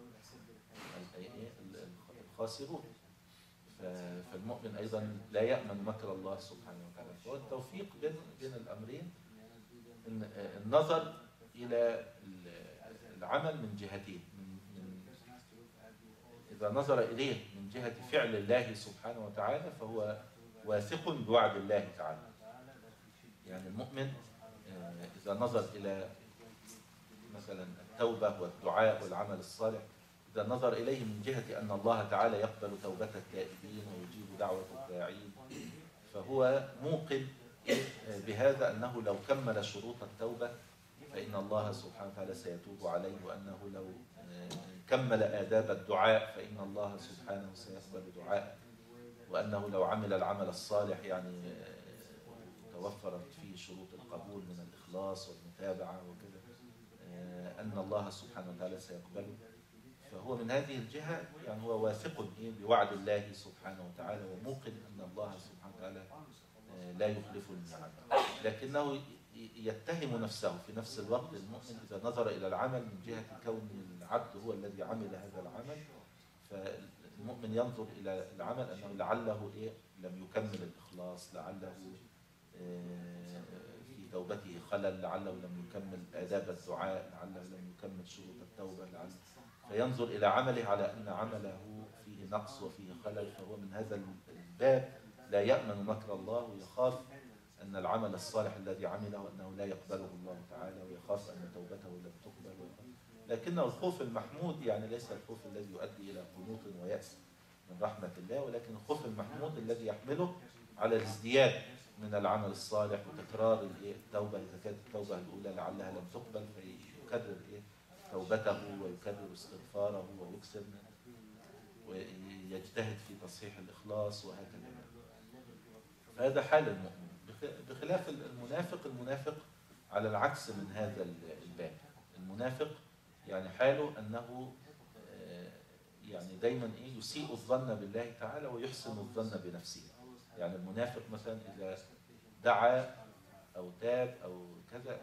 الخاسرون. فالمؤمن أيضا لا يأمن مكر الله سبحانه وتعالى. فهو التوفيق بين بين الأمرين، النظر إلى العمل من جهتين. من إذا نظر إليه من جهة فعل الله سبحانه وتعالى فهو واثق بوعد الله تعالى. يعني المؤمن إذا نظر إلى مثلا التوبة والدعاء والعمل الصالح، إذا نظر إليه من جهة أن الله تعالى يقبل توبة التائبين ويجيب دعوة الداعين، فهو موقن بهذا أنه لو كمل شروط التوبة فإن الله سبحانه وتعالى سيتوب عليه، وأنه لو كمل آداب الدعاء فإن الله سبحانه سيقبل دعاءه، وأنه لو عمل العمل الصالح يعني توفرت فيه شروط القبول من الإخلاص والمتابعة وكذا أن الله سبحانه وتعالى سيقبله. فهو من هذه الجهة يعني هو واثق بوعد الله سبحانه وتعالى، وموقن أن الله سبحانه وتعالى لا يخلف الميعاد. لكنه يتهم نفسه في نفس الوقت. المؤمن إذا نظر إلى العمل من جهة كون العبد هو الذي عمل هذا العمل، فالمؤمن ينظر إلى العمل أنه لعله إيه لم يكمل الإخلاص، لعله في توبته خلل، لعله لم يكمل آداب الدعاء، لعله لم يكمل شروط التوبة، لعله فينظر إلى عمله على أن عمله فيه نقص وفيه خلل. فهو من هذا الباب لا يأمن مكر الله، ويخاف أن العمل الصالح الذي عمله أنه لا يقبله الله تعالى، ويخاف أن توبته لم تقبل. لكنه الخوف المحمود يعني ليس الخوف الذي يؤدي إلى قنوط ويأس من رحمة الله، ولكن الخوف المحمود الذي يحمله على الازدياد من العمل الصالح وتكرار التوبة. إذا كانت التوبة الأولى لعلها لم تقبل فيكرر توبته ويكرر استغفاره ويكسر ويجتهد في تصحيح الإخلاص وهكذا. فهذا حال المؤمن، بخلاف المنافق. المنافق على العكس من هذا الباب. المنافق يعني حاله أنه يعني دايما إيه يسيء الظن بالله تعالى ويحسن الظن بنفسه. يعني المنافق مثلا إذا دعا أو تاب أو كذا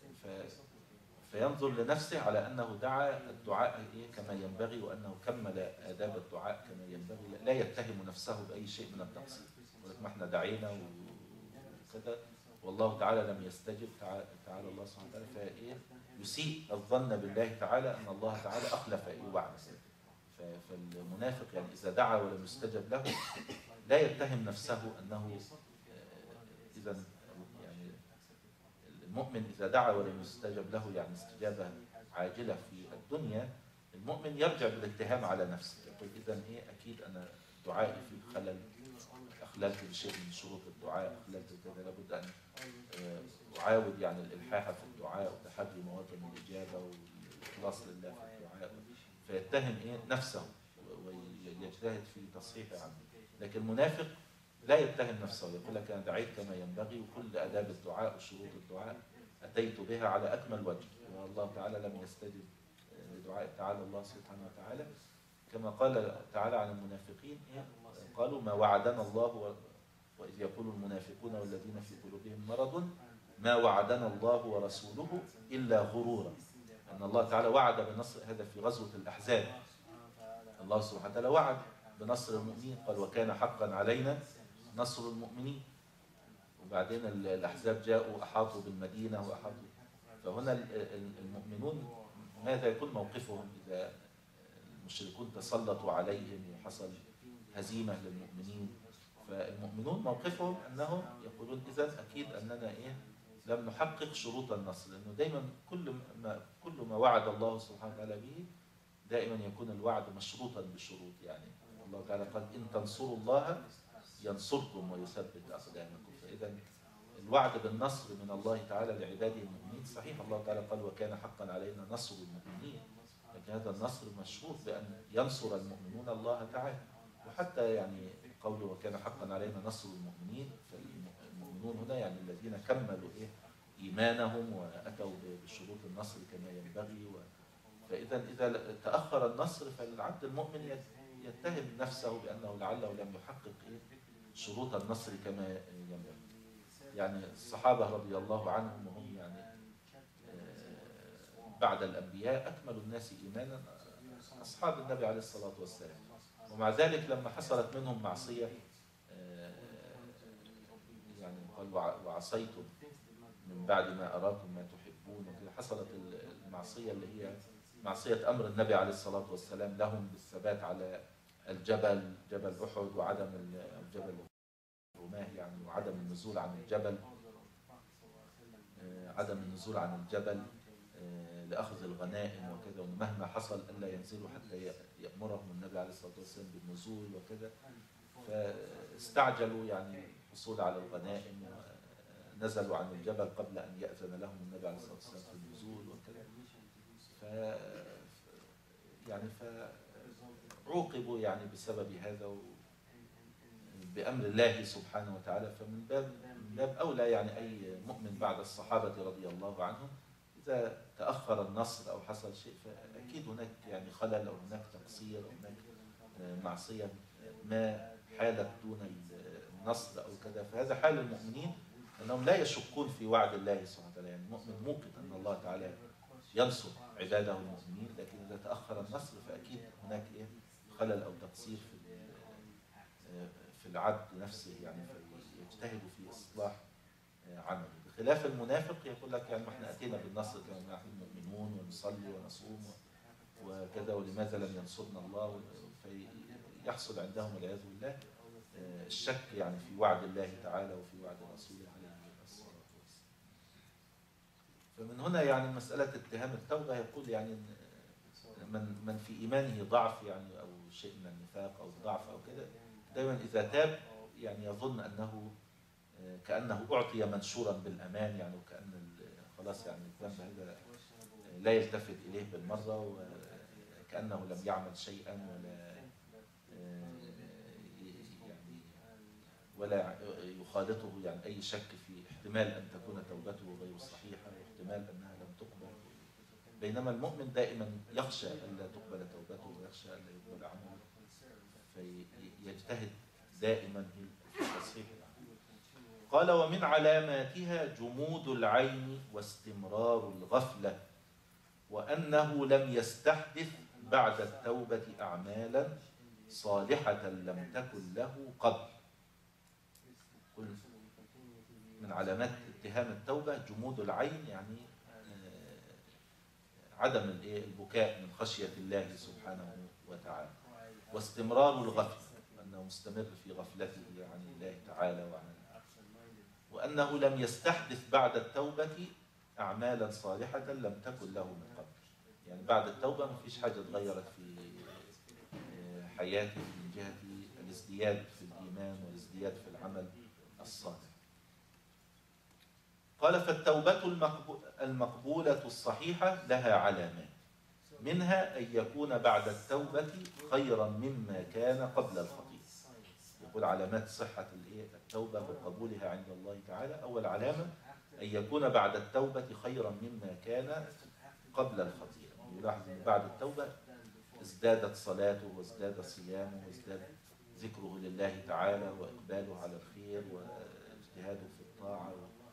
فينظر لنفسه على أنه دعا الدعاء إيه كما ينبغي، وأنه كمل آداب الدعاء كما ينبغي، لا يتهم نفسه بأي شيء من التقصير. ولكن ما احنا دعينا وكذا والله تعالى لم يستجب، تعالى الله سبحانه وتعالى، فإيه يسيء الظن بالله تعالى أن الله تعالى أخلف إيه وعده. فالمنافق يعني إذا دعا ولم يستجب له لا يتهم نفسه أنه إذا يعني المؤمن إذا دعا ولم يستجب له يعني استجابة عاجلة في الدنيا، المؤمن يرجع بالاتهام على نفسه، يقول إذا إيه أكيد أنا دعائي في خلل، أخللت بشيء من شروط الدعاء، أخللت كذا، لابد أن أعاود يعني الإلحاح في الدعاء وتحري مواطن الإجابة والإخلاص لله في الدعاء، فيتهم إيه نفسه ويجتهد في تصحيح عنه. لكن المنافق لا يتهم نفسه، يقول لك أنا دعيت كما ينبغي وكل آداب الدعاء وشروط الدعاء أتيت بها على أكمل وجه، والله تعالى لم يستجب لدعاء تعالى الله سبحانه وتعالى، كما قال تعالى عن المنافقين إيه؟ قالوا ما وعدنا الله، وإذ يقول المنافقون والذين في قلوبهم مرض ما وعدنا الله ورسوله إلا غرورا. أن الله تعالى وعد بنصر، هذا في غزوة الأحزاب، الله سبحانه وتعالى وعد بنصر المؤمنين، قال وكان حقا علينا نصر المؤمنين. وبعدين الأحزاب جاءوا أحاطوا بالمدينة وأحاطوا، فهنا المؤمنون ماذا يكون موقفهم إذا المشركون تسلطوا عليهم وحصل هزيمة للمؤمنين؟ فالمؤمنون موقفهم أنهم يقولون إذا أكيد أننا إيه لم نحقق شروط النصر، لأنه دائما كل ما كل ما وعد الله سبحانه وتعالى به دائما يكون الوعد مشروطا بشروط. يعني الله تعالى قال إن تنصروا الله ينصركم ويثبت أقدامكم، فإذا الوعد بالنصر من الله تعالى لعباده المؤمنين صحيح، الله تعالى قال وكان حقا علينا نصر المؤمنين، لكن هذا النصر مشروط بأن ينصر المؤمنون الله تعالى. وحتى يعني قوله وكان حقا علينا نصر المؤمنين، فالمؤمنون هنا يعني الذين كملوا إيه إيمانهم وأتوا بشروط النصر كما ينبغي. فإذا إذا تأخر النصر فالعبد المؤمن يتهم نفسه بأنه لعله لم يحقق إيه شروط النصر كما ينبغي. يعني الصحابة رضي الله عنهم وهم يعني بعد الأنبياء أكمل الناس إيمانا أصحاب النبي عليه الصلاة والسلام، ومع ذلك لما حصلت منهم معصية يعني قال وعصيتم من بعد ما أراكم ما تحبون وكذا، حصلت المعصية اللي هي معصية أمر النبي عليه الصلاة والسلام لهم بالثبات على الجبل جبل أحد وعدم الجبل الرماه يعني وعدم النزول عن الجبل، عدم النزول عن الجبل لأخذ الغنائم وكذا، ومهما حصل ألا ينزلوا حتى يأمرهم النبي عليه الصلاة والسلام بالنزول وكذا، فاستعجلوا يعني الحصول على الغنائم ونزلوا عن الجبل قبل أن يأذن لهم النبي عليه الصلاة والسلام في النزول وكذا، ف يعني فعوقبوا يعني بسبب هذا بأمر الله سبحانه وتعالى. فمن باب من باب أولى يعني أي مؤمن بعد الصحابة رضي الله عنهم إذا تأخر النصر أو حصل شيء فأكيد هناك يعني خلل أو هناك تقصير أو هناك معصية ما حالت دون النصر أو كذا، فهذا حال المؤمنين أنهم لا يشكون في وعد الله سبحانه وتعالى. يعني المؤمن موقن أن الله تعالى ينصر عباده المؤمنين، لكن إذا تأخر النصر فأكيد هناك إيه خلل أو تقصير في في العبد نفسه، يعني فيجتهد في إصلاح عمله، بخلاف المنافق يقول لك يعني احنا أتينا بالنصر كما نحن مؤمنون ونصلي ونصوم وكذا ولماذا لم ينصرنا الله، فيحصل عندهم والعياذ بالله الشك يعني في وعد الله تعالى وفي وعد رسوله عليه الصلاة والسلام. فمن هنا يعني مسألة اتهام التوبة يقول يعني من من في إيمانه ضعف يعني أو شيء من النفاق أو ضعف أو كذا دائما إذا تاب يعني يظن أنه كأنه أعطي منشورا بالأمان، يعني وكأن خلاص يعني الذنب هذا لا يلتفت إليه بالمرة وكأنه لم يعمل شيئا ولا يعني ولا يخالطه يعني أي شك في احتمال أن تكون توبته غير صحيحة واحتمال أنها لم تقبل. بينما المؤمن دائما يخشى أن لا تقبل توبته ويخشى أن لا يقبل عمله، فيجتهد دائما في تصحيح العمل. قال ومن علاماتها جمود العين واستمرار الغفلة، وأنه لم يستحدث بعد التوبة أعمالا صالحة لم تكن له قبل. من علامات اتهام التوبة جمود العين، يعني عدم البكاء من خشية الله سبحانه وتعالى، واستمرار الغفلة أنه مستمر في غفلته عن الله تعالى وعن وأنه لم يستحدث بعد التوبة أعمالا صالحة لم تكن له من قبل. يعني بعد التوبة ما فيش حاجة اتغيرت في حياته من جهة الازدياد في الإيمان والازدياد في العمل الصالح. قال فالتوبة المقبولة الصحيحة لها علامات، منها أن يكون بعد التوبة خيرا مما كان قبل الخطيئة. يقول علامات صحة التوبة وقبولها عند الله تعالى: أول علامة أن يكون بعد التوبة خيرا مما كان قبل الخطيئة. يلاحظ أن بعد التوبة ازدادت صلاته وازداد صيامه وازداد ذكره لله تعالى وإقباله على الخير واجتهاده في الطاعة.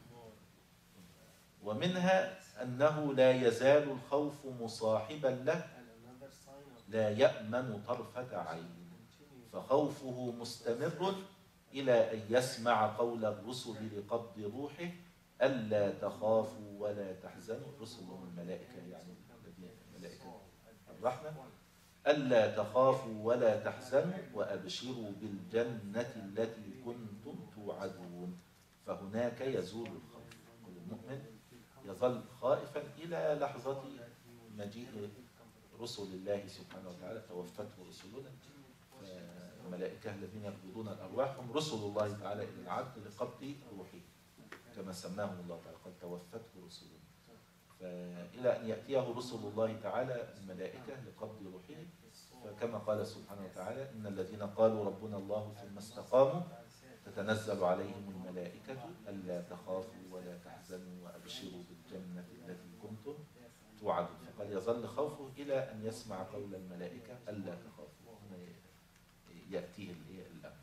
ومنها أنه لا يزال الخوف مصاحبا له، لا يأمن طرفة عين، فخوفه مستمر إلى أن يسمع قول الرسل لقبض روحه: ألا تخافوا ولا تحزنوا. الرسل هم الملائكة، يعني ملائكة الرحمة. ألا تخافوا ولا تحزنوا وأبشروا بالجنة التي كنتم توعدون. فهناك يزول الخوف. كل المؤمن يظل خائفا إلى لحظة مجيء رسل الله سبحانه وتعالى. توفته رسلنا، الملائكة الذين يقبضون الأرواح هم رسل الله تعالى إلى العبد لقبض روحه، كما سماهم الله تعالى: قد توفته رسلنا. فإلى أن يأتيه رسل الله تعالى الملائكة لقبض روحه، فكما قال سبحانه وتعالى: إن الذين قالوا ربنا الله ثم استقاموا تتنزل عليهم الملائكة ألا تخافوا ولا تحزنوا وأبشروا بالجنة التي كنتم توعدون. فقد يظل خوفه إلى أن يسمع قول الملائكة ألا تخافوا. هنا يأتيه الأمر.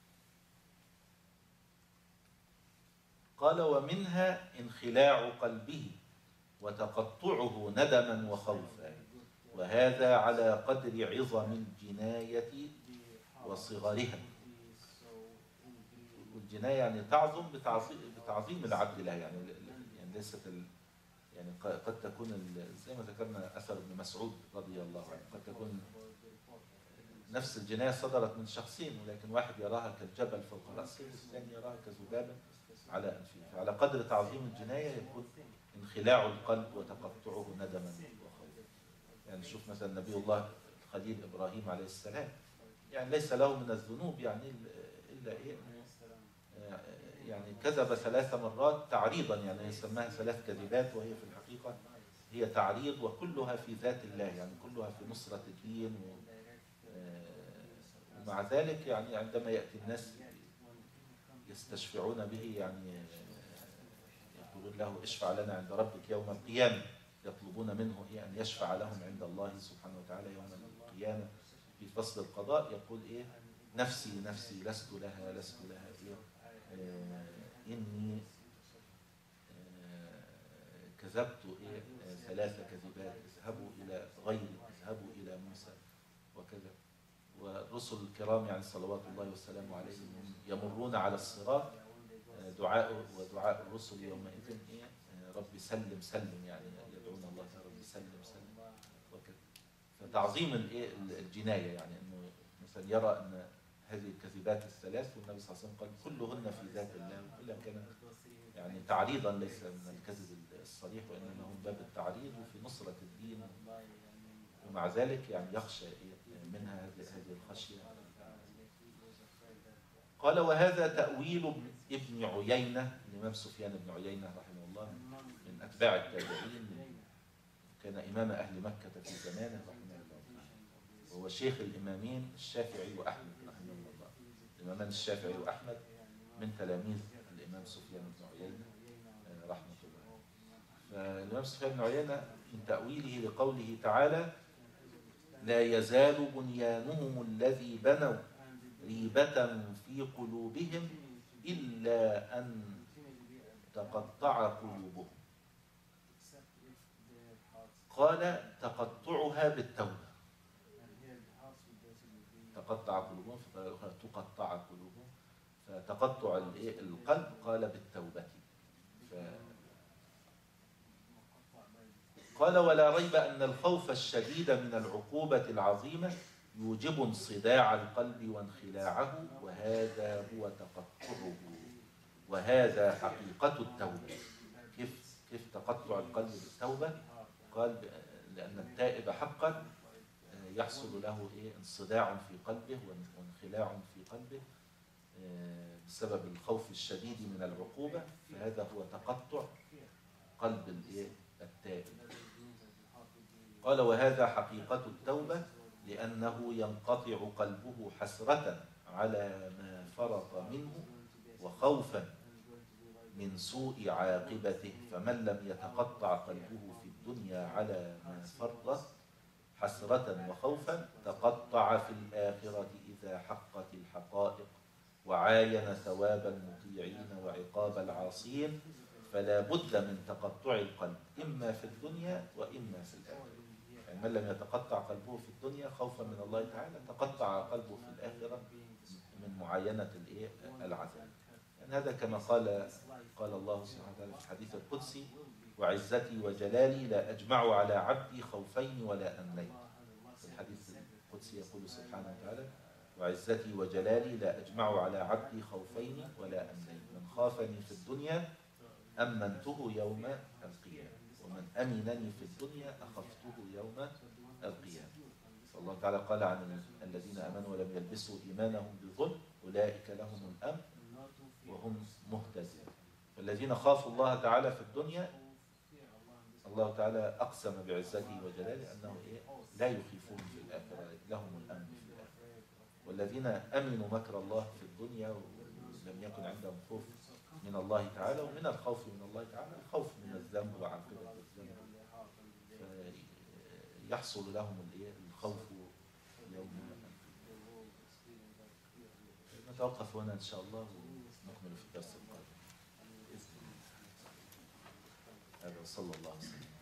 قال ومنها انخلاع قلبه وتقطعه ندما وخوفا، وهذا على قدر عظم الجناية وصغرها. والجناية يعني تعظم بتعظيم العبد لها، يعني يعني ليست ال يعني قد تكون زي ما ذكرنا أثر ابن مسعود رضي الله عنه، قد تكون نفس الجناية صدرت من شخصين، ولكن واحد يراها كالجبل فوق رأسه والثاني يراها كذبابة على أنفه. فعلى قدر تعظيم الجناية يكون انخلاع القلب وتقطعه ندما وخوفا. يعني نشوف مثلا نبي الله الخليل إبراهيم عليه السلام، يعني ليس له من الذنوب يعني إلا إيه يعني كذب ثلاث مرات تعريضا، يعني يسمىها ثلاث كذبات، وهي في الحقيقة هي تعريض، وكلها في ذات الله، يعني كلها في نصرة الدين. ومع ذلك يعني عندما يأتي الناس يستشفعون به، يعني يقولون له اشفع لنا عند ربك يوم القيامة، يطلبون منه إيه أن يشفع لهم عند الله سبحانه وتعالى يوم القيامة في فصل القضاء. يقول إيه: نفسي نفسي لست لها لست لها إيه آه إني آه كذبت إيه آه ثلاث كذبات، اذهبوا إلى غيري، اذهبوا إلى موسى وكذا. والرسل الكرام يعني صلوات الله والسلام عليهم يمرون على الصراط، دعاء ودعاء الرسل يومئذ إيه ربي سلم سلم، يعني يدعون الله ربي سلم سلم وكذا. فتعظيم الايه الجنايه، يعني انه مثلا يرى ان هذه الكذبات الثلاث، والنبي صلى الله عليه وسلم قال كلهن في ذات الله، وكلها كانت يعني تعريضا ليس من الكذب الصريح، وانما هم باب التعريض وفي نصره الدين. ومع ذلك يعني يخشى منها هذه الخشيه. قال وهذا تأويل ابن عيينة، الإمام سفيان بن عيينة رحمه الله من أتباع التابعين، كان إمام أهل مكة في زمانه رحمه الله، وهو شيخ الإمامين الشافعي وأحمد رحمه الله. الإمامان الشافعي وأحمد من تلاميذ الإمام سفيان بن عيينة رحمه الله. فالإمام سفيان بن عيينة من تأويله لقوله تعالى: لا يزال بنيانهم الذي بنوا ريبة في قلوبهم إلا أن تقطع قلوبهم. قال تقطعها بالتوبة، تقطع قلوبهم فتقطع قلوبهم، فتقطع القلب قال بالتوبة. قال ولا ريب أن الخوف الشديد من العقوبة العظيمة يوجب انصداع القلب وانخلاعه، وهذا هو تقطعه، وهذا حقيقة التوبة. كيف كيف تقطع القلب بالتوبة؟ قال لأن التائب حقا يحصل له إيه انصداع في قلبه وانخلاع في قلبه بسبب الخوف الشديد من العقوبة، فهذا هو تقطع قلب الإيه التائب. قال وهذا حقيقة التوبة لأنه ينقطع قلبه حسرة على ما فرط منه وخوفا من سوء عاقبته، فمن لم يتقطع قلبه في الدنيا على ما فرط حسرة وخوفا تقطع في الآخرة إذا حقت الحقائق وعاين ثواب المطيعين وعقاب العاصين، فلا بد من تقطع القلب إما في الدنيا وإما في الآخرة. يعني من لم يتقطع قلبه في الدنيا خوفا من الله تعالى تقطع قلبه في الآخرة من معاينة العذاب. يعني هذا كما قال قال الله سبحانه وتعالى في الحديث القدسي وعزتي وجلالي لا أجمع على عبدي خوفين ولا أمنين. في الحديث القدسي يقول سبحانه وتعالى وعزتي وجلالي لا أجمع على عبدي خوفين ولا أمنين، من خافني في الدنيا أمنته يوم القيامة ومن أمنني في الدنيا أخفته يوم القيامة. فالله تعالى قال عن الذين آمنوا ولم يلبسوا إيمانهم بظلم أولئك لهم الأمن وهم مهتدون. فالذين خافوا الله تعالى في الدنيا الله تعالى أقسم بعزته وجلاله أنه إيه؟ لا يخيفون في الآخرة، لهم الأمن في الآخرة. والذين أمنوا مكر الله في الدنيا ولم يكن عندهم خوف من الله تعالى، ومن الخوف من الله تعالى الخوف من الذنب وعاقبة الذنب، فيحصل لهم الخوف يوم القيامة. نتوقف هنا إن شاء الله ونكمل في الدرس القادم بإذن الله. هذا صلى الله عليه وسلم.